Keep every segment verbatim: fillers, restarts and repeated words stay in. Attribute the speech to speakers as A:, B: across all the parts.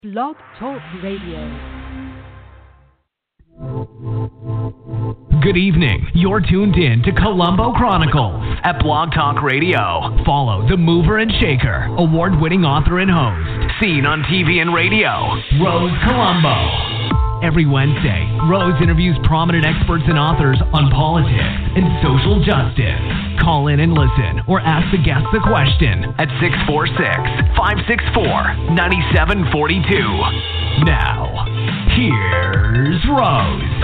A: Blog Talk Radio.
B: Good evening. You're tuned in to Colombo Chronicles at Blog Talk Radio. Follow the mover and shaker, award-winning author and host, seen on T V and radio, Rose Colombo. Every Wednesday, Rose interviews prominent experts and authors on politics and social justice. Call in and listen or ask the guests a question at six four six, five six four, nine seven four two. Now, here's Rose.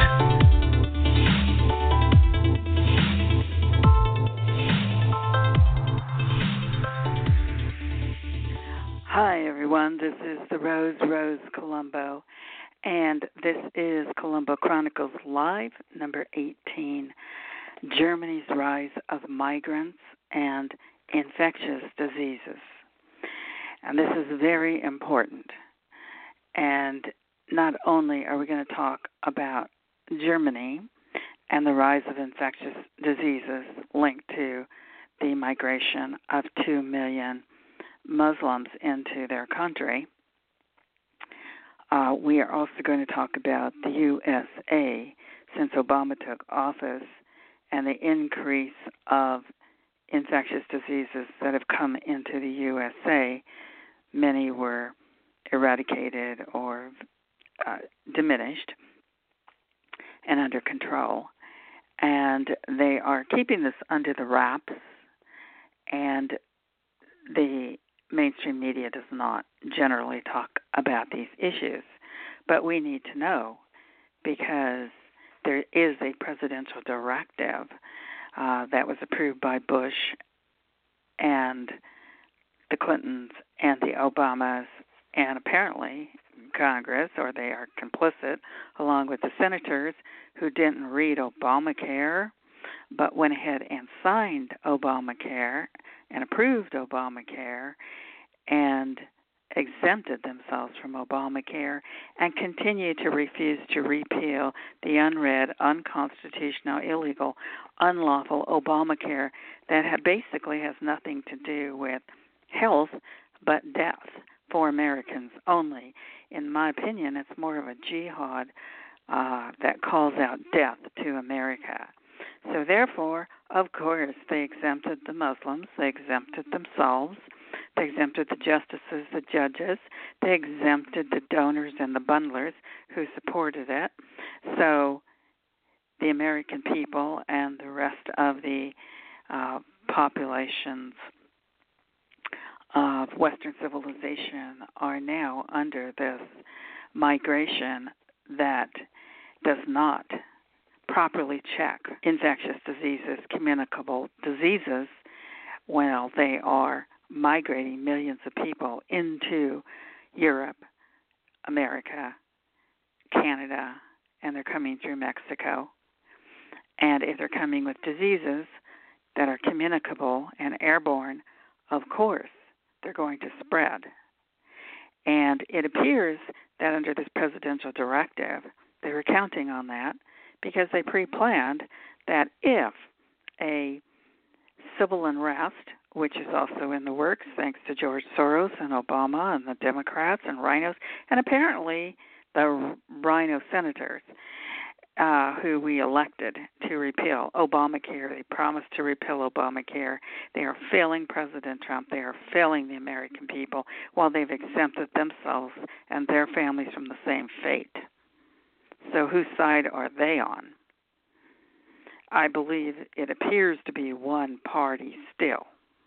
C: Hi, everyone. This is the Rose, Rose Colombo, and this is Colombo Chronicles Live, number eighteen, Germany's Rise of Migrants and Infectious Diseases. And this is very important. And not only are we going to talk about Germany and the rise of infectious diseases linked to the migration of two million Muslims into their country, uh, we are also going to talk about the U S A since Obama took office and the increase of infectious diseases that have come into the U S A. Many were eradicated or uh, diminished and under control. And they are keeping this under the wraps, and the mainstream media does not generally talk about these issues, but we need to know because there is a presidential directive uh, that was approved by Bush and the Clintons and the Obamas and apparently Congress, or they are complicit, along with the senators who didn't read Obamacare but went ahead and signed Obamacare and approved Obamacare and exempted themselves from Obamacare and continue to refuse to repeal the unread, unconstitutional, illegal, unlawful Obamacare that ha- basically has nothing to do with health but death for Americans only. In my opinion, it's more of a jihad uh, that calls out death to America. So therefore, of course, they exempted the Muslims, they exempted themselves, they exempted the justices, the judges, they exempted the donors and the bundlers who supported it. So the American people and the rest of the uh, populations of Western civilization are now under this migration that does not properly check infectious diseases, communicable diseases, while they are migrating millions of people into Europe, America, Canada, and they're coming through Mexico. And if they're coming with diseases that are communicable and airborne, of course, they're going to spread. And it appears that under this presidential directive, they were counting on that, because they pre-planned that if a civil unrest, which is also in the works thanks to George Soros and Obama and the Democrats and rhinos, and apparently the rhino senators uh, who we elected to repeal Obamacare. They promised to repeal Obamacare. They are failing President Trump. They are failing the American people while they've exempted themselves and their families from the same fate. So whose side are they on? I believe it appears to be one party still.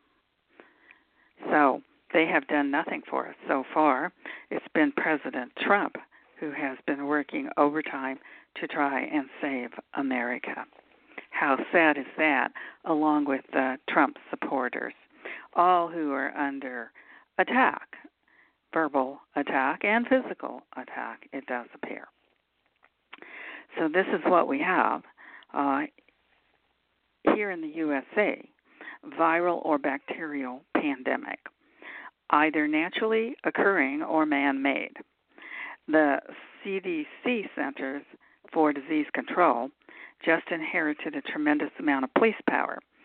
C: So they have done nothing for us so far. It's been President Trump who has been working overtime to try and save America. How sad is that, along with the Trump supporters, all who are under attack, verbal attack and physical attack, it does appear. So this is what we have uh, here in the U S A, viral or bacterial pandemic, either naturally occurring or man-made. The C D C Centers for Disease Control just inherited a tremendous amount of police power.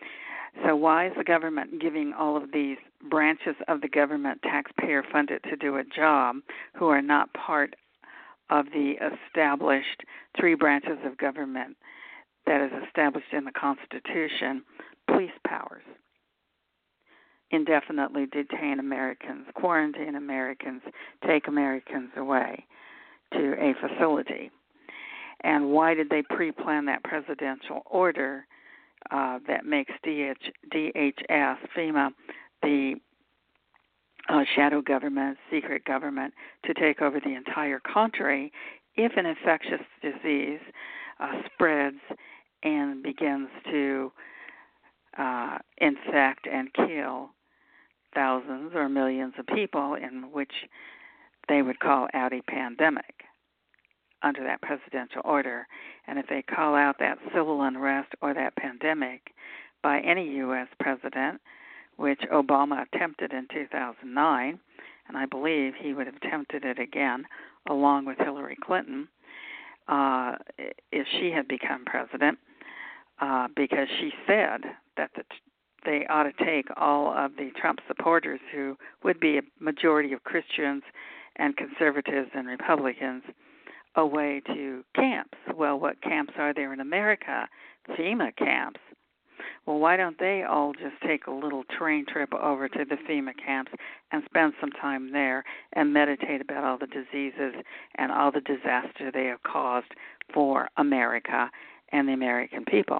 C: So why is the government giving all of these branches of the government taxpayer funded to do a job who are not part of the established three branches of government that is established in the Constitution, police powers? Indefinitely detain Americans, quarantine Americans, take Americans away to a facility. And why did they pre-plan that presidential order uh, that makes D H S, FEMA, the uh, shadow government, secret government, to take over the entire country if an infectious disease uh, spreads and begins to uh, infect and kill thousands or millions of people, in which they would call out a pandemic under that presidential order. And if they call out that civil unrest or that pandemic by any U S president, which Obama attempted in two thousand nine, and I believe he would have attempted it again along with Hillary Clinton uh, if she had become president, uh, because she said that the they ought to take all of the Trump supporters, who would be a majority of Christians and conservatives and Republicans, away to camps. Well, what camps are there in America? FEMA camps. Well, why don't they all just take a little train trip over to the FEMA camps and spend some time there and meditate about all the diseases and all the disaster they have caused for America and the American people,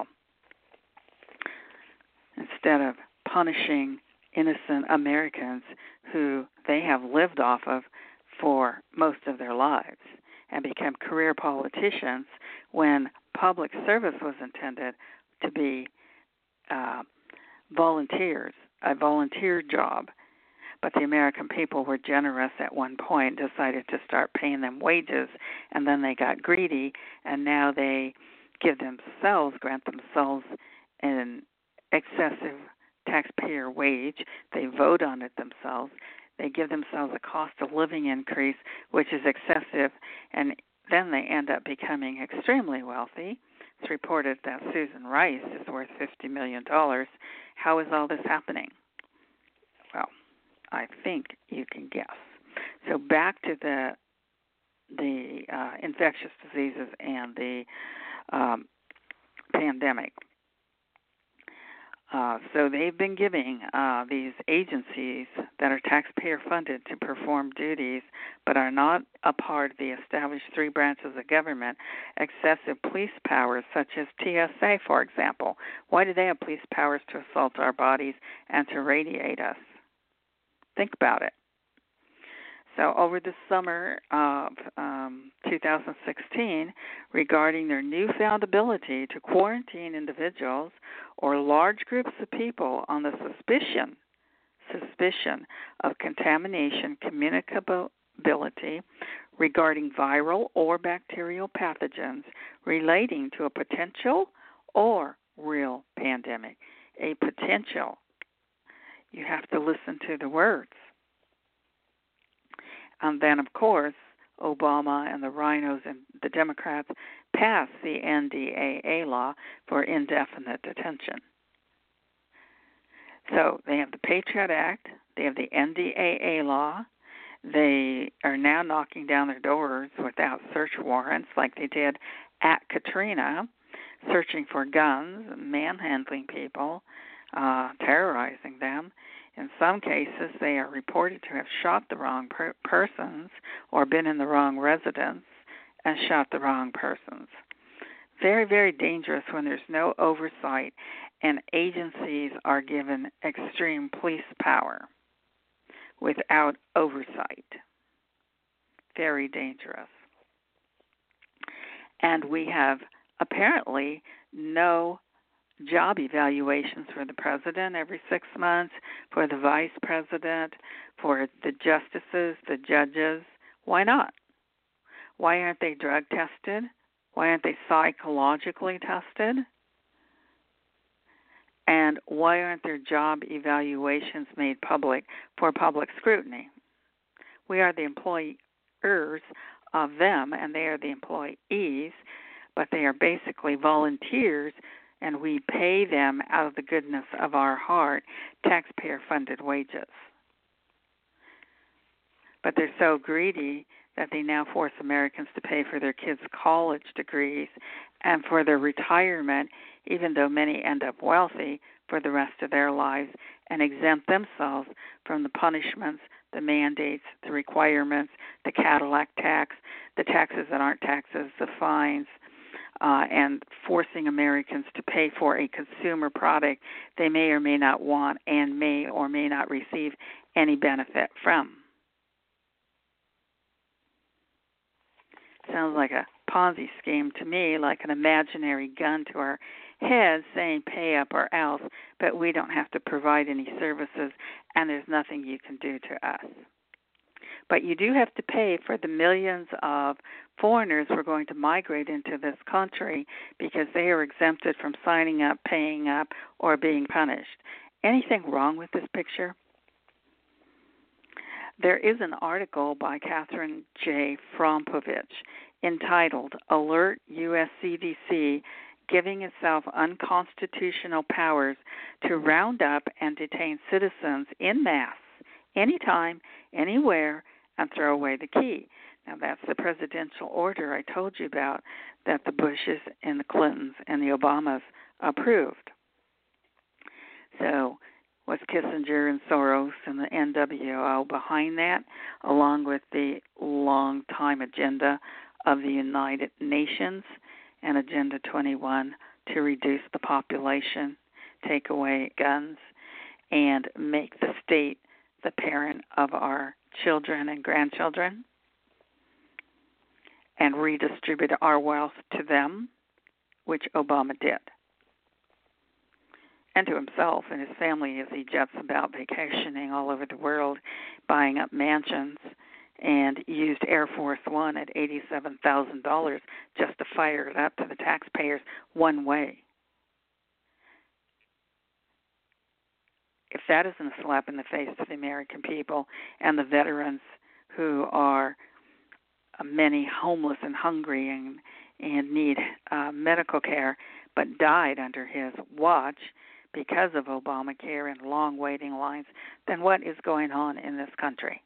C: instead of punishing innocent Americans who they have lived off of for most of their lives and become career politicians, when public service was intended to be uh, volunteers, a volunteer job. But the American people were generous at one point, decided to start paying them wages, and then they got greedy, and now they give themselves, grant themselves an excessive taxpayer wage. They vote on it themselves. They give themselves a cost of living increase, which is excessive, and then they end up becoming extremely wealthy. It's reported that Susan Rice is worth fifty million dollars. How is all this happening? Well, I think you can guess. So back to the the uh, infectious diseases and the um, pandemic. Uh, so they've been giving uh, these agencies that are taxpayer funded to perform duties but are not a part of the established three branches of government excessive police powers, such as T S A, for example. Why do they have police powers to assault our bodies and to radiate us? Think about it. So over the summer of um, two thousand sixteen, regarding their newfound ability to quarantine individuals or large groups of people on the suspicion, suspicion of contamination, communicability regarding viral or bacterial pathogens relating to a potential or real pandemic. A potential. You have to listen to the words. And then, of course, Obama and the rhinos and the Democrats passed the N D A A law for indefinite detention. So they have the Patriot Act, they have the N D A A law, they are now knocking down their doors without search warrants like they did at Katrina, searching for guns, manhandling people, uh, terrorizing them. In some cases, they are reported to have shot the wrong per- persons or been in the wrong residence and shot the wrong persons. Very, very dangerous when there's no oversight and agencies are given extreme police power without oversight. Very dangerous. And we have apparently no job evaluations for the president every six months, for the vice president, for the justices, the judges. Why not? Why aren't they drug tested? Why aren't they psychologically tested? And why aren't their job evaluations made public for public scrutiny? We are the employers of them, and they are the employees, but they are basically volunteers and we pay them out of the goodness of our heart taxpayer-funded wages. But they're so greedy that they now force Americans to pay for their kids' college degrees and for their retirement, even though many end up wealthy for the rest of their lives, and exempt themselves from the punishments, the mandates, the requirements, the Cadillac tax, the taxes that aren't taxes, the fines, uh, and forcing Americans to pay for a consumer product they may or may not want and may or may not receive any benefit from. Sounds like a Ponzi scheme to me, like an imaginary gun to our heads saying pay up or else, but we don't have to provide any services and there's nothing you can do to us. But you do have to pay for the millions of foreigners who are going to migrate into this country because they are exempted from signing up, paying up, or being punished. Anything wrong with this picture? There is an article by Catherine J. Frompovich entitled Alert U S C D C Giving Itself Unconstitutional Powers to Round Up and Detain Citizens in Mass, Anytime, Anywhere, and Throw Away the Key. Now, that's the presidential order I told you about that the Bushes and the Clintons and the Obamas approved. So, was Kissinger and Soros and the N W O behind that, along with the long-time agenda of the United Nations and Agenda twenty-one to reduce the population, take away guns, and make the state the parent of our children and grandchildren, and redistribute our wealth to them, which Obama did, and to himself and his family as he jets about vacationing all over the world, buying up mansions, and used Air Force One at eighty-seven thousand dollars just to fire it up to the taxpayers one way. If that isn't a slap in the face to the American people and the veterans who are uh, many homeless and hungry and, and need uh, medical care, but died under his watch because of Obamacare and long waiting lines, then what is going on in this country?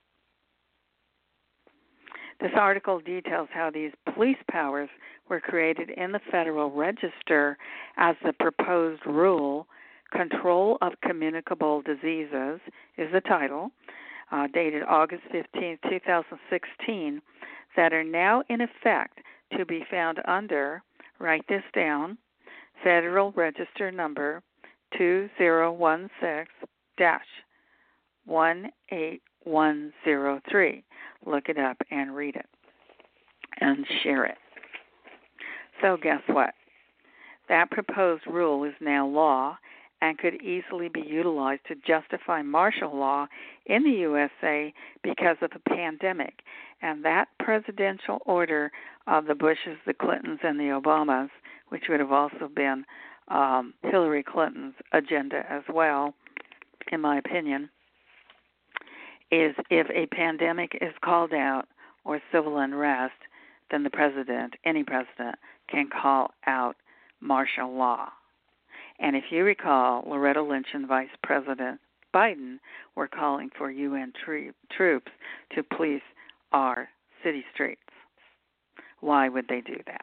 C: This article details how these police powers were created in the Federal Register as the proposed rule, Control of Communicable Diseases is the title, uh, dated August fifteenth, twenty sixteen, that are now in effect to be found under, write this down, Federal Register number two zero one six dash one eight one zero three. Look it up and read it and share it. So guess what? That proposed rule is now law and could easily be utilized to justify martial law in the U S A because of the pandemic. And that presidential order of the Bushes, the Clintons, and the Obamas, which would have also been um, Hillary Clinton's agenda as well, in my opinion, is if a pandemic is called out or civil unrest, then the president, any president, can call out martial law. And if you recall, Loretta Lynch and Vice President Biden were calling for U N tro- troops to police our city streets. Why would they do that?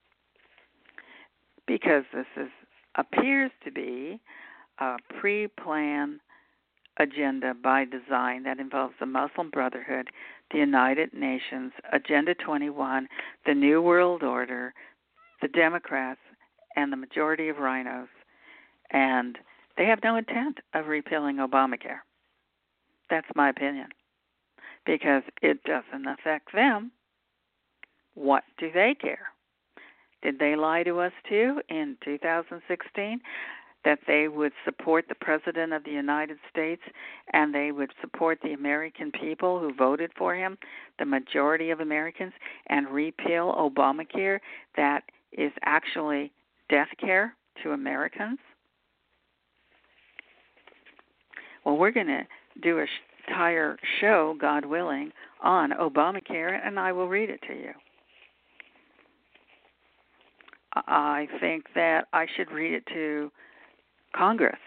C: Because this is appears to be a pre-planned agenda by design that involves the Muslim Brotherhood, the United Nations, Agenda twenty-one, the New World Order, the Democrats, and the majority of rhinos. And they have no intent of repealing Obamacare. That's my opinion. Because it doesn't affect them. What do they care? Did they lie to us too in two thousand sixteen? That they would support the President of the United States and they would support the American people who voted for him, the majority of Americans, and repeal Obamacare that is actually death care to Americans? Well, we're going to do an entire show, God willing, on Obamacare, and I will read it to you. I think that I should read it to Congress,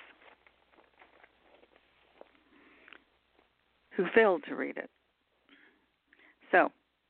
C: who failed to read it. So,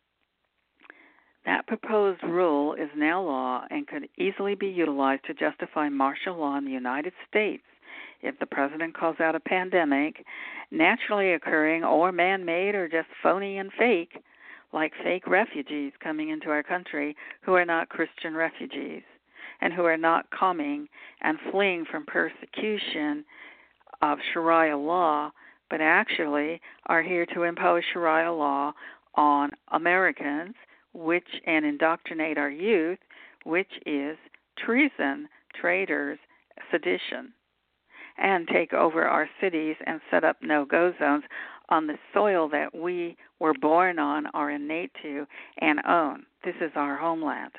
C: that proposed rule is now law and could easily be utilized to justify martial law in the United States if the president calls out a pandemic, naturally occurring or man-made or just phony and fake, like fake refugees coming into our country who are not Christian refugees and who are not coming and fleeing from persecution of Sharia law, but actually are here to impose Sharia law on Americans, which and indoctrinate our youth, which is treason, traitors, sedition, and take over our cities and set up no-go zones on the soil that we were born on, are innate to, and own. This is our homeland.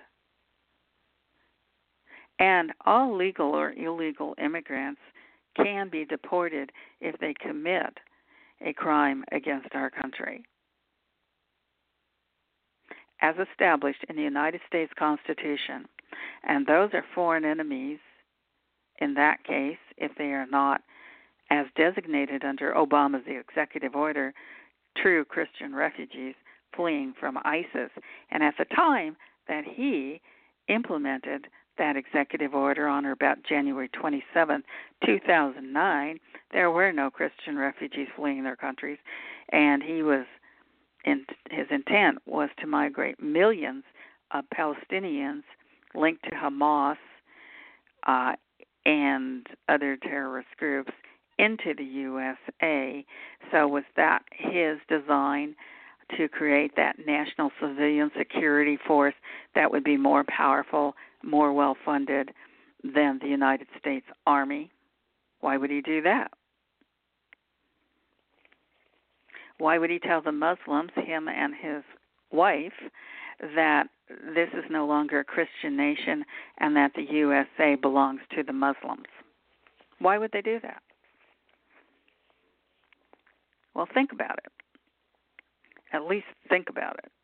C: And all legal or illegal immigrants can be deported if they commit a crime against our country, as established in the United States Constitution. And those are foreign enemies in that case, if they are not, as designated under Obama's executive order, true Christian refugees fleeing from ISIS. And at the time that he implemented that executive order on or about January twenty-seventh, two thousand nine, there were no Christian refugees fleeing their countries, and he was in, his intent was to migrate millions of Palestinians linked to Hamas uh, and other terrorist groups into the U S A. So was that his design to create that national civilian security force that would be more powerful, more well-funded than the United States Army? Why would he do that? Why would he tell the Muslims, him and his wife, that this is no longer a Christian nation and that the U S A belongs to the Muslims? Why would they do that? Well, think about it. At least think about it.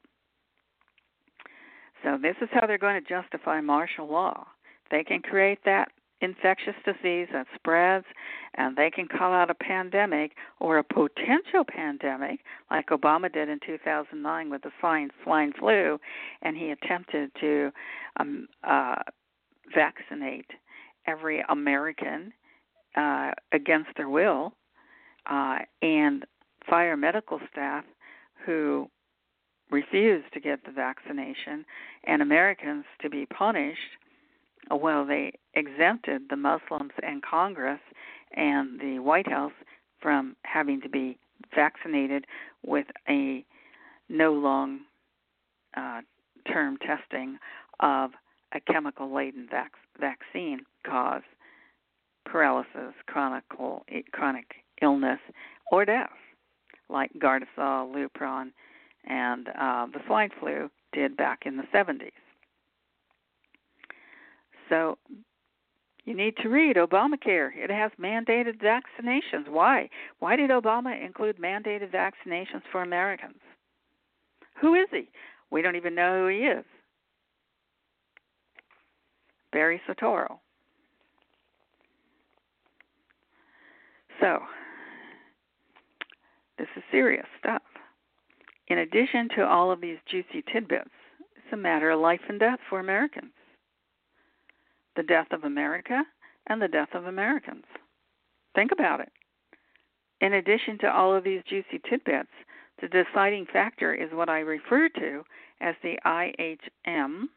C: So this is how they're going to justify martial law. They can create that infectious disease that spreads, and they can call out a pandemic or a potential pandemic like Obama did in two thousand nine with the swine, swine flu, and he attempted to um, uh, vaccinate every American uh, against their will, uh, and fire medical staff who refused to get the vaccination, and Americans to be punished. Well, they exempted the Muslims and Congress and the White House from having to be vaccinated with a no long uh, term testing of a chemical-laden vac- vaccine cause paralysis, chronic, chronic illness, or death, like Gardasil, Lupron, and uh, the swine flu did back in the seventies. So you need to read Obamacare. It has mandated vaccinations. Why? Why did Obama include mandated vaccinations for Americans? Who is he? We don't even know who he is. Barry Soetoro. So this is serious stuff. In addition to all of these juicy tidbits, it's a matter of life and death for Americans. The death of America and the death of Americans. Think about it. In addition to all of these juicy tidbits, the deciding factor is what I refer to as the I H M,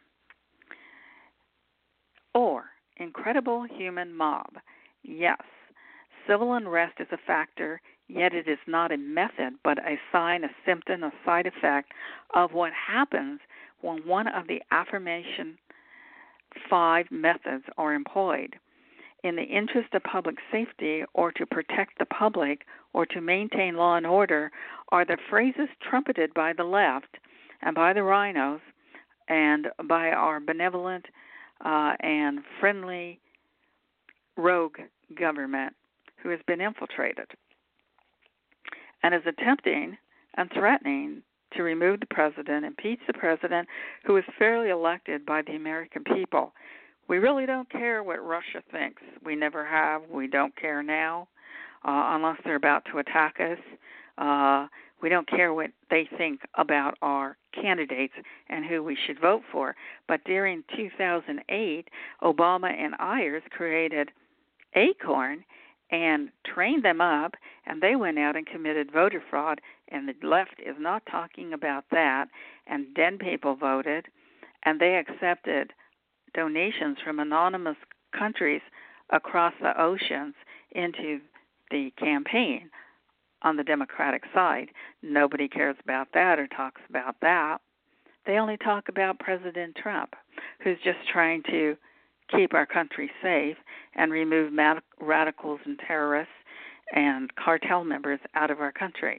C: or incredible human mob. Yes, civil unrest is a factor, yet it is not a method, but a sign, a symptom, a side effect of what happens when one of the aforementioned five methods are employed. In the interest of public safety, or to protect the public, or to maintain law and order, are the phrases trumpeted by the left and by the rhinos and by our benevolent uh, and friendly rogue government who has been infiltrated and is attempting and threatening to remove the president, impeach the president who was fairly elected by the American people. We really don't care what Russia thinks. We never have. We don't care now, uh, unless they're about to attack us. Uh, we don't care what they think about our candidates and who we should vote for. But during two thousand eight, Obama and Ayers created Acorn and trained them up, and they went out and committed voter fraud, and the left is not talking about that. And then people voted, and they accepted donations from anonymous countries across the oceans into the campaign on the Democratic side. Nobody cares about that or talks about that. They only talk about President Trump, who's just trying to keep our country safe and remove mad- radicals and terrorists and cartel members out of our country.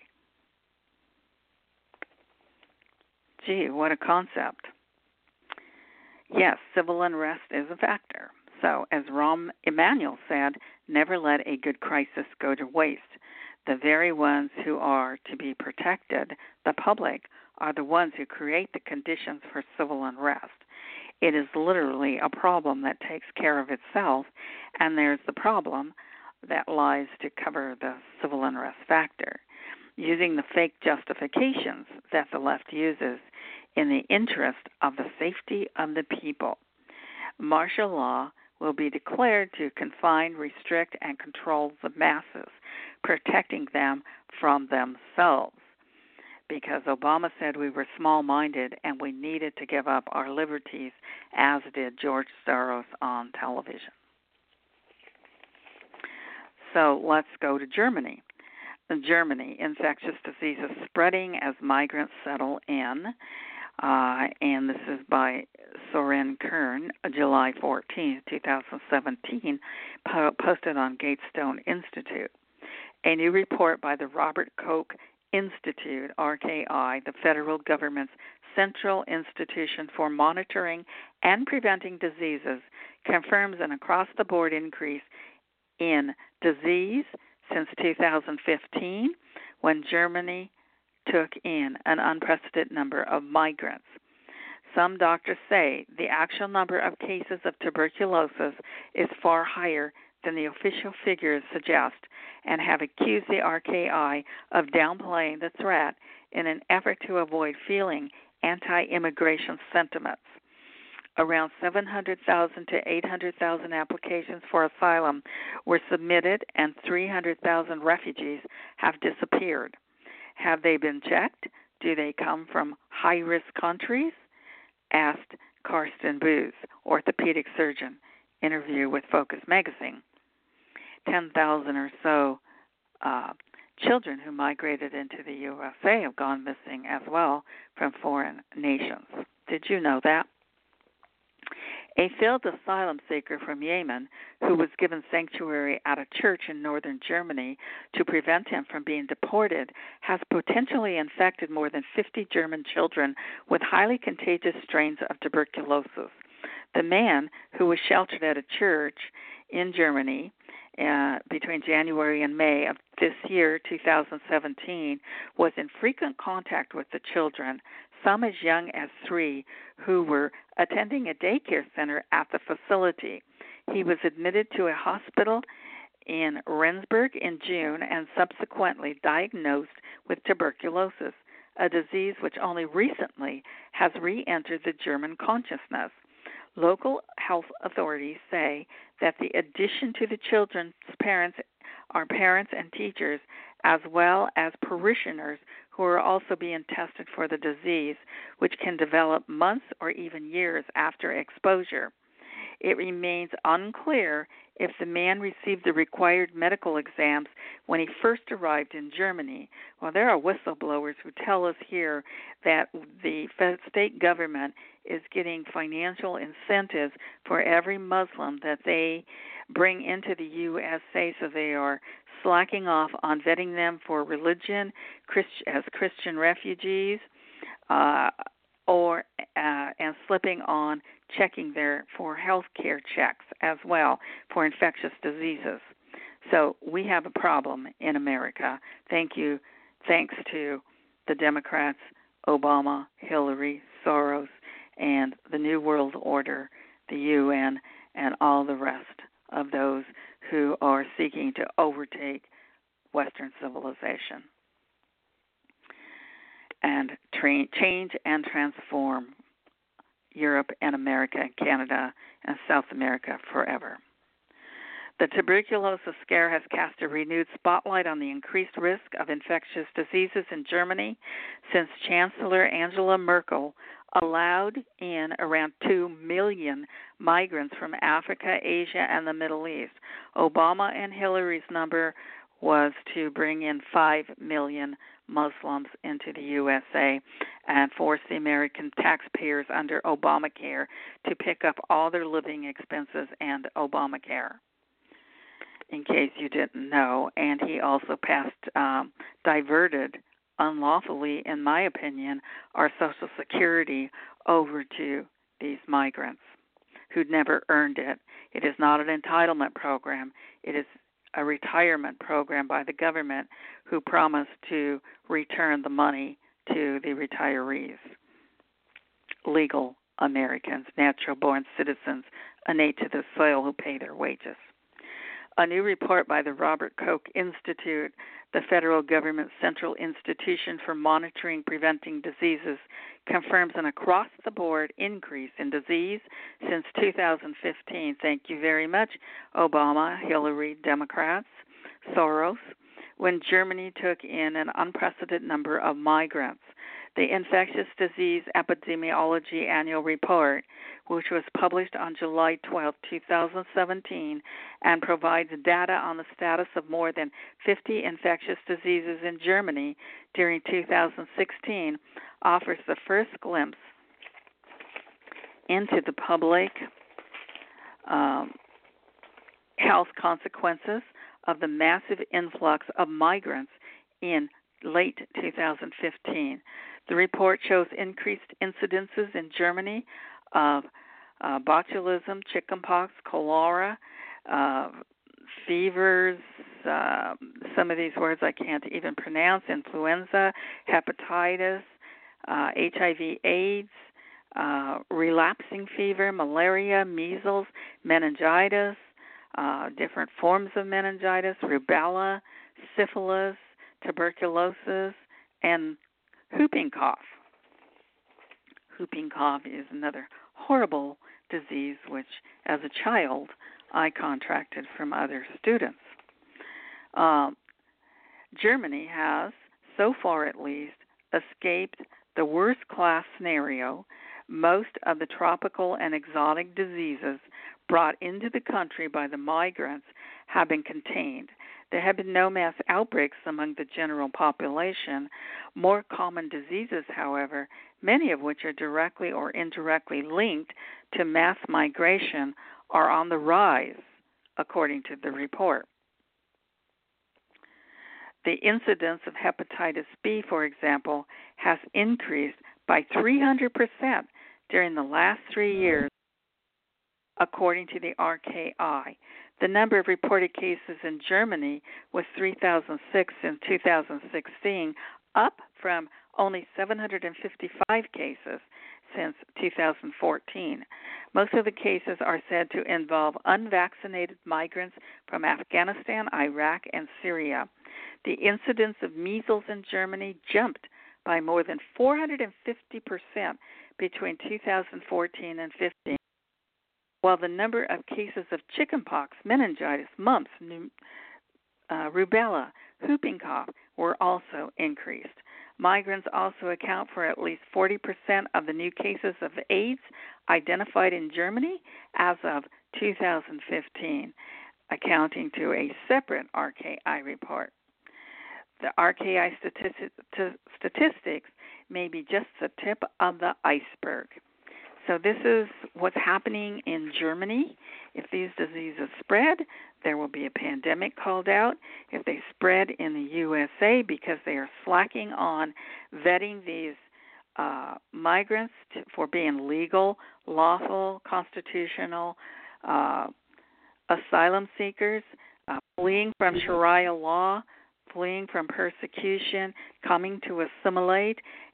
C: Gee, what a concept. Yes, civil unrest is a factor. So, as Rahm Emanuel said, never let a good crisis go to waste. The very ones who are to be protected, the public, are the ones who create the conditions for civil unrest. It is literally a problem that takes care of itself, and there's the problem that lies to cover the civil unrest factor, using the fake justifications that the left uses in the interest of the safety of the people. Martial law will be declared to confine, restrict, and control the masses, protecting them from themselves. Because Obama said we were small-minded and we needed to give up our liberties, as did George Soros on television. So let's go to Germany. In Germany, infectious diseases spreading as migrants settle in. Uh, and this is by Soren Kern, July fourteenth, twenty seventeen, po- posted on Gatestone Institute. A new report by the Robert Koch Institute, R K I, the federal government's Central Institution for Monitoring and Preventing Diseases, confirms an across-the-board increase in disease since two thousand fifteen, when Germany took in an unprecedented number of migrants. Some doctors say the actual number of cases of tuberculosis is far higher than the official figures suggest, and have accused the R K I of downplaying the threat in an effort to avoid feeling anti-immigration sentiments. Around seven hundred thousand to eight hundred thousand applications for asylum were submitted, and three hundred thousand refugees have disappeared. Have they been checked? Do they come from high-risk countries? Asked Karsten Booth, orthopedic surgeon, interview with Focus magazine. ten thousand or so uh, children who migrated into the U S A have gone missing as well from foreign nations. Did you know that? A failed asylum seeker from Yemen who was given sanctuary at a church in northern Germany to prevent him from being deported has potentially infected more than fifty German children with highly contagious strains of tuberculosis. The man, who was sheltered at a church in Germany uh, between January and May of this year, two thousand seventeen, was in frequent contact with the children, some as young as three, who were attending a daycare center at the facility. He was admitted to a hospital in Rendsburg in June and subsequently diagnosed with tuberculosis, a disease which only recently has re-entered the German consciousness. Local health authorities say that the addition to the children's parents are parents and teachers, as well as parishioners who are also being tested for the disease, which can develop months or even years after exposure. It remains unclear if the man received the required medical exams when he first arrived in Germany. Well, there are whistleblowers who tell us here that the state government is getting financial incentives for every Muslim that they bring into the U S A, so they are slacking off on vetting them for religion as Christian refugees, uh, or uh, and slipping on checking there for health care checks as well for infectious diseases. So we have a problem in America. Thank you, thanks to the Democrats Obama, Hillary, Soros, and the New World Order, the U N, and all the rest of those who are seeking to overtake Western civilization and tra- change and transform Europe and America and Canada and South America forever. The tuberculosis scare has cast a renewed spotlight on the increased risk of infectious diseases in Germany since Chancellor Angela Merkel allowed in around two million migrants from Africa, Asia, and the Middle East. Obama and Hillary's number was to bring in five million Muslims into the U S A and force the American taxpayers under Obamacare to pick up all their living expenses and Obamacare, in case you didn't know. And he also passed, um, diverted unlawfully, in my opinion, our Social Security over to these migrants who'd never earned it. It is not an entitlement program. It is a retirement program by the government who promised to return the money to the retirees, legal Americans, natural-born citizens, innate to the soil who pay their wages. A new report by the Robert Koch Institute, the federal government's central institution for monitoring preventing diseases, confirms an across-the-board increase in disease since two thousand fifteen. Thank you very much, Obama, Hillary, Democrats, Soros, when Germany took in an unprecedented number of migrants. The Infectious Disease Epidemiology Annual Report, which was published on July twelfth, twenty seventeen, and provides data on the status of more than fifty infectious diseases in Germany during two thousand sixteen, offers the first glimpse into the public um, health consequences of the massive influx of migrants in late two thousand fifteen. The report shows increased incidences in Germany of uh, botulism, chickenpox, cholera, uh, fevers, uh, some of these words I can't even pronounce, influenza, hepatitis, uh, H I V AIDS, uh, relapsing fever, malaria, measles, meningitis, uh, different forms of meningitis, rubella, syphilis, tuberculosis, and whooping cough. Whooping cough is another horrible disease which, as a child, I contracted from other students. Um, Germany has, so far at least, escaped the worst-class scenario. Most of the tropical and exotic diseases brought into the country by the migrants have been contained. There have been no mass outbreaks among the general population. More common diseases, however, many of which are directly or indirectly linked to mass migration, are on the rise, according to the report. The incidence of hepatitis B, for example, has increased by three hundred percent during the last three years, according to the R K I. The number of reported cases in Germany was three thousand six in two thousand sixteen, up from only seven hundred fifty-five cases since two thousand fourteen. Most of the cases are said to involve unvaccinated migrants from Afghanistan, Iraq, and Syria. The incidence of measles in Germany jumped by more than four hundred fifty percent between two thousand fourteen and fifteen. While the number of cases of chickenpox, meningitis, mumps, uh, rubella, whooping cough were also increased. Migrants also account for at least forty percent of the new cases of AIDS identified in Germany as of two thousand fifteen, accounting to a separate R K I report. The R K I statistics, statistics may be just the tip of the iceberg. So this is what's happening in Germany. If these diseases spread, there will be a pandemic called out. If they spread in the U S A because they are slacking on vetting these uh, migrants to, for being legal, lawful, constitutional uh, asylum seekers, uh, fleeing from Sharia law, fleeing from persecution, coming to assimilate,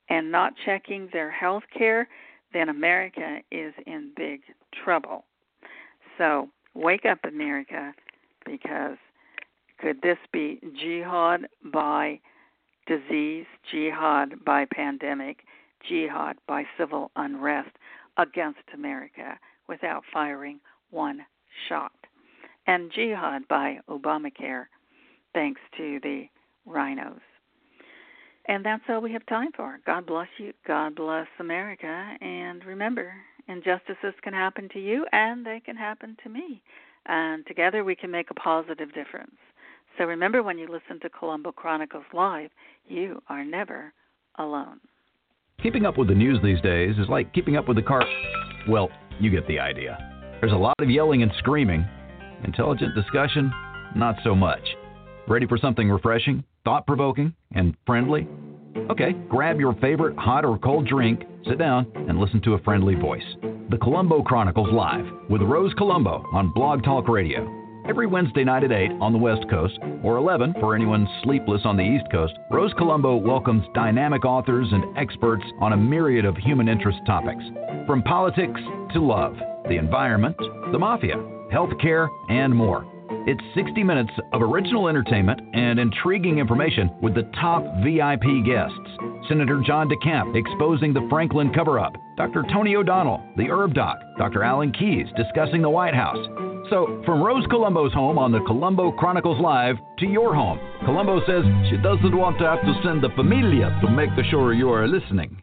C: and not checking their health care, then America is in big trouble. So wake up, America, because could this be jihad by disease, jihad by pandemic, jihad by civil unrest against America without firing one shot? And jihad by Obamacare, thanks to the rhinos. And that's all we have time for. God bless you. God bless America. And remember, injustices can happen to you and they can happen to me. And together we can make a positive difference. So remember, when you listen to Colombo Chronicles Live, you are never alone.
D: Keeping up with the news these days is like keeping up with the car. Well, you get the idea. There's a lot of yelling and screaming. Intelligent discussion, not so much. Ready for something refreshing, thought-provoking, and friendly? Okay, grab your favorite hot or cold drink, sit down, and listen to a friendly voice. The Colombo Chronicles Live with Rose Colombo on Blog Talk Radio. Every Wednesday night at eight on the West Coast, or eleven for anyone sleepless on the East Coast, Rose Colombo welcomes dynamic authors and experts on a myriad of human interest topics. From politics to love, the environment, the mafia, healthcare, and more. It's sixty minutes of original entertainment and intriguing information with the top V I P guests. Senator John DeCamp exposing the Franklin cover-up, Doctor Tony O'Donnell, the Herb Doc, Doctor Alan Keyes discussing the White House. So, from Rose Colombo's home on the Colombo Chronicles Live to your home, Colombo says she doesn't want to have to send the familia to make sure you are listening.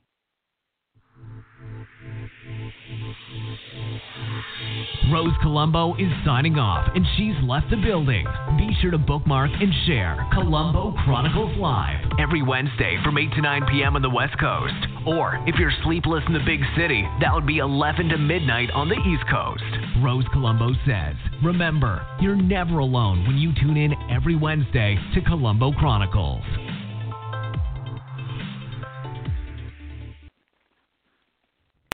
B: Rose Colombo is signing off, and she's left the building. Be sure to bookmark and share Colombo Chronicles Live every Wednesday from eight to nine p.m. on the West Coast. Or, if you're sleepless in the big city, that would be eleven to midnight on the East Coast. Rose Colombo says, remember, you're never alone when you tune in every Wednesday to Colombo Chronicles.